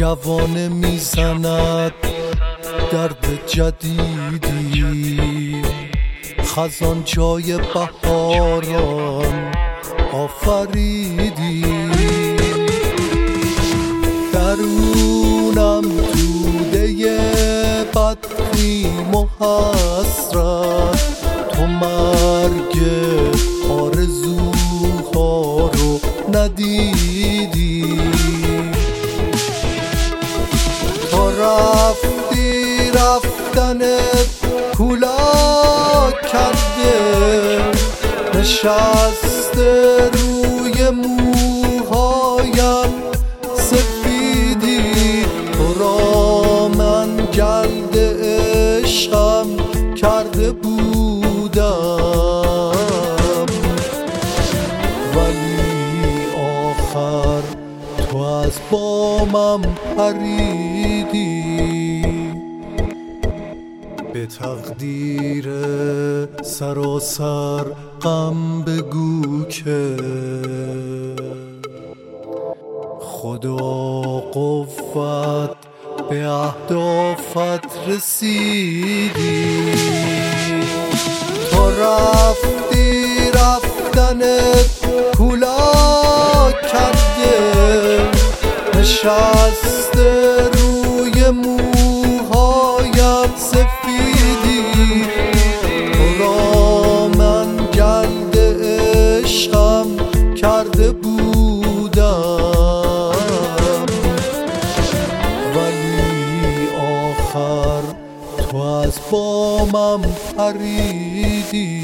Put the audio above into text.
جوانه میزند درد جدیدی، خزان جای بهاران آفریدی. درونم توده بدبین و حسرت، تو مرگ آرزوها رو ندیدی. تا رفتی رفتنت کولا کرده، نشسته روی موهایم سفیدی. تو را من گرد عشقم کرده بودم، ولی آخر تو از بامم پریدی. به تقدیر سراسر غم بگو که خدا قوت به اهدافت رسیدی. تو رفتی رفتنت کولا کرده، نشسته روی موهایم سفیدی. تو را من گرد عشقم کرده بودم، ولی آخر تو از بامم پریدی.